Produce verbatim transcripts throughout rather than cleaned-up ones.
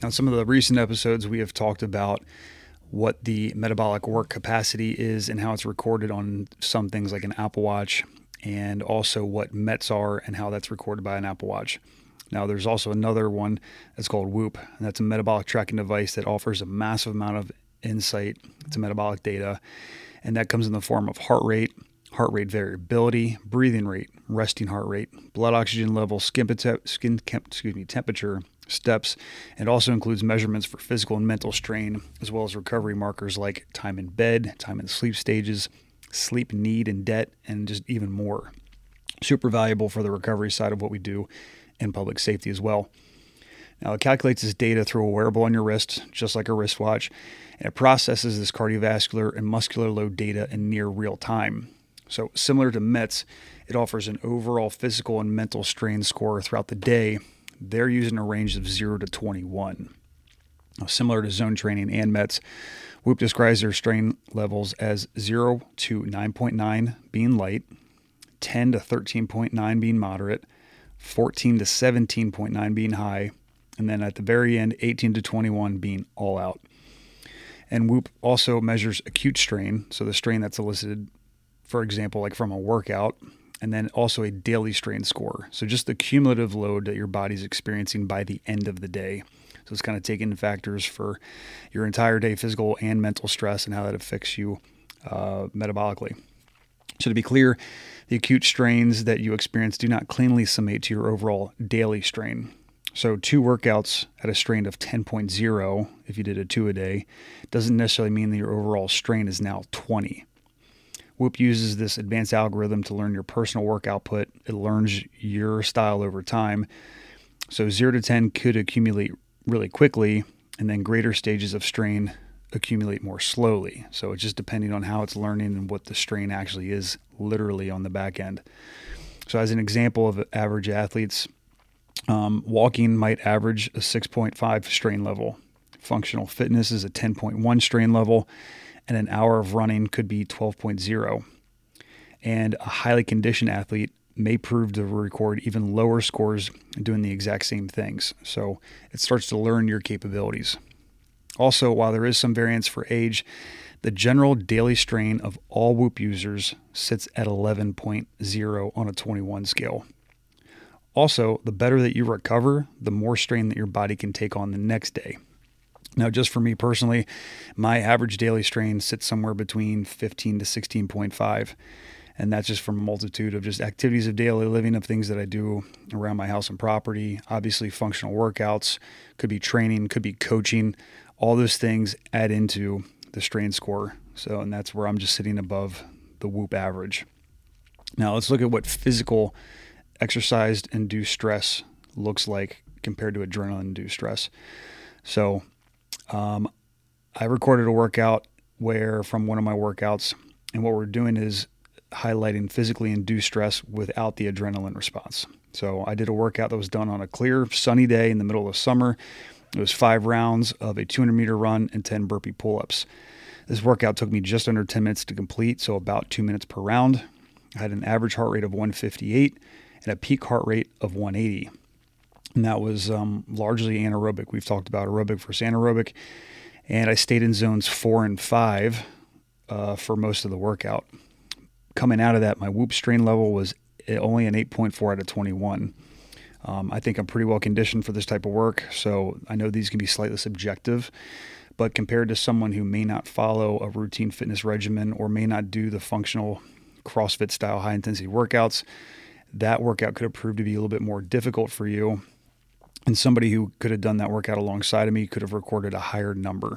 Now, some of the recent episodes we have talked about what the metabolic work capacity is and how it's recorded on some things like an Apple Watch, and also what M E Ts are and how that's recorded by an Apple Watch. Now, there's also another one that's called Whoop, and that's a metabolic tracking device that offers a massive amount of insight to metabolic data, and that comes in the form of heart rate, heart rate variability, breathing rate, resting heart rate, blood oxygen level, skin, skin excuse me, temperature, steps, and also includes measurements for physical and mental strain, as well as recovery markers like time in bed, time in sleep stages, sleep need and debt, and just even more. Super valuable for the recovery side of what we do in public safety as well. Now, it calculates this data through a wearable on your wrist, just like a wristwatch, and it processes this cardiovascular and muscular load data in near real time. So similar to M E Ts, it offers an overall physical and mental strain score throughout the day. They're using a range of zero to twenty-one. Now, similar to zone training and M E Ts, Whoop describes their strain levels as zero to nine point nine being light, ten to thirteen point nine being moderate, fourteen to seventeen point nine being high, and then at the very end, eighteen to twenty-one being all out. And Whoop also measures acute strain, so the strain that's elicited, for example, like from a workout, and then also a daily strain score. So just the cumulative load that your body's experiencing by the end of the day. So it's kind of taking factors for your entire day, physical and mental stress, and how that affects you uh, metabolically. So to be clear, the acute strains that you experience do not cleanly summate to your overall daily strain. So two workouts at a strain of ten point oh, if you did a two a day, doesn't necessarily mean that your overall strain is now twenty. Whoop uses this advanced algorithm to learn your personal work output. It learns your style over time. So zero to ten could accumulate really quickly, and then greater stages of strain accumulate more slowly. So it's just depending on how it's learning and what the strain actually is literally on the back end. So as an example of average athletes, um, walking might average a six point five strain level. Functional fitness is a ten point one strain level, and an hour of running could be twelve point oh. And a highly conditioned athlete may prove to record even lower scores doing the exact same things. So it starts to learn your capabilities. Also, while there is some variance for age, the general daily strain of all Whoop users sits at eleven point oh on a twenty-one scale. Also, the better that you recover, the more strain that your body can take on the next day. Now, just for me personally, my average daily strain sits somewhere between fifteen to sixteen point five. And that's just from a multitude of just activities of daily living, of things that I do around my house and property. Obviously, functional workouts, could be training, could be coaching. All those things add into the strain score. So, and that's where I'm just sitting above the Whoop average. Now, let's look at what physical exercise-induced stress looks like compared to adrenaline-induced stress. So, um, I recorded a workout where from one of my workouts, and what we're doing is highlighting physically induced stress without the adrenaline response. So I did a workout that was done on a clear, sunny day in the middle of summer. It was five rounds of a two hundred meter run and ten burpee pull-ups. This workout took me just under ten minutes to complete, so about two minutes per round. I had an average heart rate of one fifty-eight and a peak heart rate of one eighty. And that was um, largely anaerobic. We've talked about aerobic versus anaerobic. And I stayed in zones four and five uh, for most of the workout. Coming out of that, my Whoop strain level was only an eight point four out of twenty-one. Um, I think I'm pretty well conditioned for this type of work, so I know these can be slightly subjective, but compared to someone who may not follow a routine fitness regimen or may not do the functional CrossFit style high intensity workouts, that workout could have proved to be a little bit more difficult for you. And somebody who could have done that workout alongside of me could have recorded a higher number.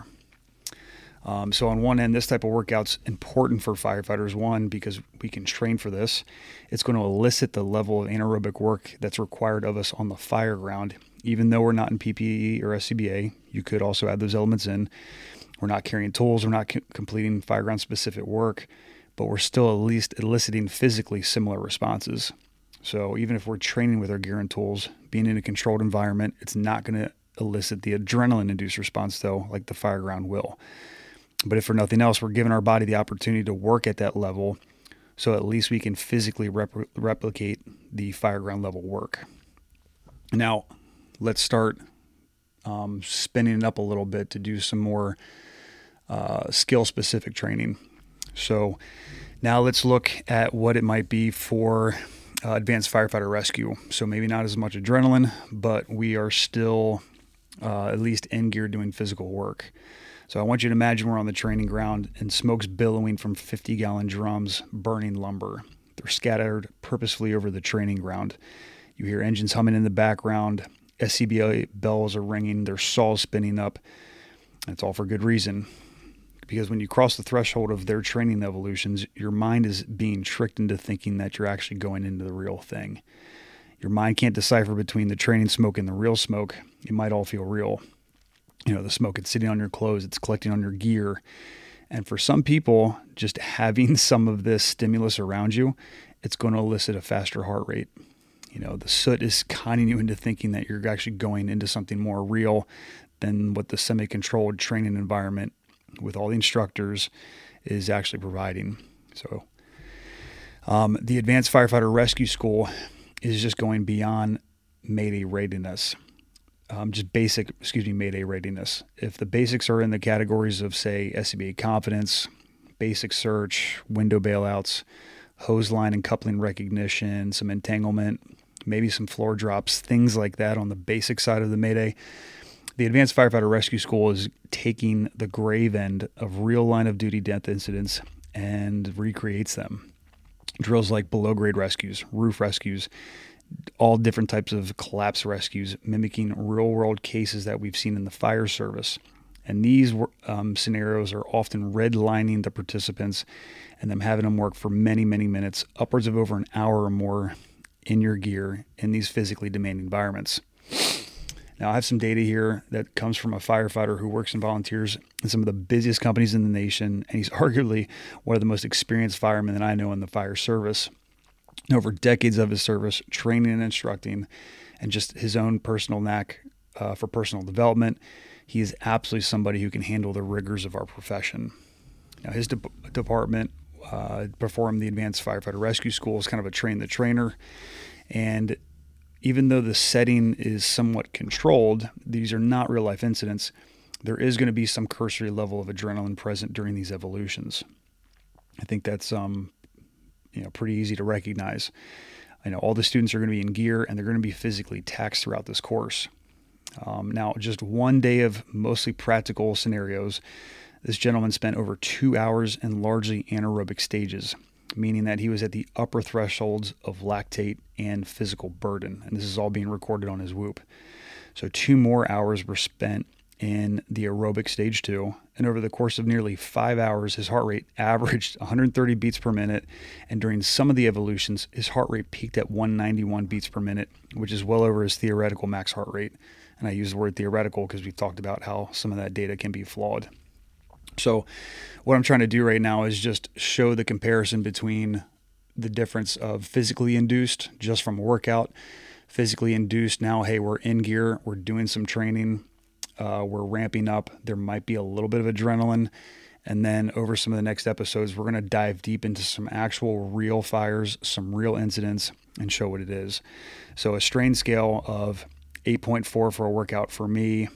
Um, so on one end, this type of workout's important for firefighters, one, because we can train for this. It's going to elicit the level of anaerobic work that's required of us on the fire ground. Even though we're not in P P E or S C B A, you could also add those elements in. We're not carrying tools, we're not c- completing fireground specific work, but we're still at least eliciting physically similar responses. So even if we're training with our gear and tools, being in a controlled environment, it's not going to elicit the adrenaline-induced response, though, like the fireground will. But if for nothing else, we're giving our body the opportunity to work at that level, so at least we can physically rep- replicate the fireground level work. Now, let's start um, spinning it up a little bit to do some more uh, skill-specific training. So now let's look at what it might be for uh, advanced firefighter rescue. So maybe not as much adrenaline, but we are still uh, at least in gear doing physical work. So I want you to imagine we're on the training ground and smoke's billowing from fifty-gallon drums burning lumber. They're scattered purposefully over the training ground. You hear engines humming in the background. S C B A bells are ringing. Their saws spinning up. That's all for good reason. Because when you cross the threshold of their training evolutions, your mind is being tricked into thinking that you're actually going into the real thing. Your mind can't decipher between the training smoke and the real smoke. It might all feel real. You know, the smoke, it's sitting on your clothes, it's collecting on your gear. And for some people, just having some of this stimulus around you, it's going to elicit a faster heart rate. You know, the soot is conning you into thinking that you're actually going into something more real than what the semi-controlled training environment with all the instructors is actually providing. So um, the Advanced Firefighter Rescue School is just going beyond Mayday readiness. Um, just basic, excuse me, Mayday readiness. If the basics are in the categories of, say, S C B A confidence, basic search, window bailouts, hose line and coupling recognition, some entanglement, maybe some floor drops, things like that on the basic side of the Mayday, the Advanced Firefighter Rescue School is taking the grave end of real line of duty death incidents and recreates them. Drills like below grade rescues, roof rescues, all different types of collapse rescues, mimicking real world cases that we've seen in the fire service. And these um, scenarios are often redlining the participants and them having them work for many, many minutes, upwards of over an hour or more in your gear in these physically demanding environments. Now, I have some data here that comes from a firefighter who works and volunteers in some of the busiest companies in the nation, and he's arguably one of the most experienced firemen that I know in the fire service. Over decades of his service, training and instructing, and just his own personal knack uh, for personal development, he is absolutely somebody who can handle the rigors of our profession. Now, his de- department uh, performed the Advanced Firefighter Rescue School as kind of a train the trainer, and even though the setting is somewhat controlled, these are not real life incidents. There is going to be some cursory level of adrenaline present during these evolutions. I think that's um, you know, pretty easy to recognize. I know all the students are going to be in gear and they're going to be physically taxed throughout this course. Um, now, just one day of mostly practical scenarios, this gentleman spent over two hours in largely anaerobic stages, meaning that he was at the upper thresholds of lactate and physical burden. And this is all being recorded on his Whoop. So two more hours were spent in the aerobic stage two. And over the course of nearly five hours, his heart rate averaged one hundred thirty beats per minute. And during some of the evolutions, his heart rate peaked at one hundred ninety-one beats per minute, which is well over his theoretical max heart rate. And I use the word theoretical because we've talked about how some of that data can be flawed. So what I'm trying to do right now is just show the comparison between the difference of physically induced just from a workout, physically induced now, hey, we're in gear, we're doing some training, uh, we're ramping up, there might be a little bit of adrenaline, and then over some of the next episodes, we're going to dive deep into some actual real fires, some real incidents, and show what it is. So a strain scale of eight point four for a workout for me,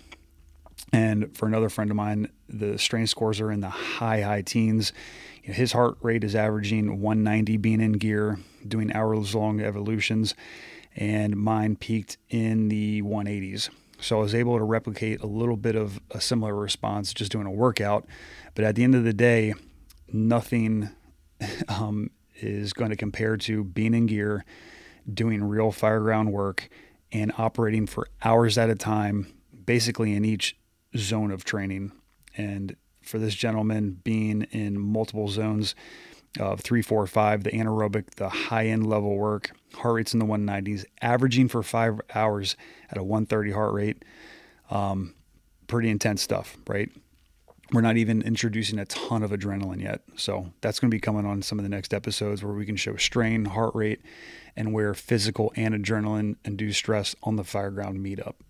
and for another friend of mine, the strain scores are in the high, high teens. You know, his heart rate is averaging one ninety being in gear, doing hours-long evolutions, and mine peaked in the one eighties. So I was able to replicate a little bit of a similar response just doing a workout. But at the end of the day, nothing um, is going to compare to being in gear, doing real fireground work, and operating for hours at a time, basically in each zone of training. And for this gentleman, being in multiple zones of three, four, five, the anaerobic, the high-end level work, heart rates in the one nineties, averaging for five hours at a one thirty heart rate, um, pretty intense stuff, right? We're not even introducing a ton of adrenaline yet. So that's going to be coming on some of the next episodes where we can show strain, heart rate, and where physical and adrenaline induced stress on the fireground meet up.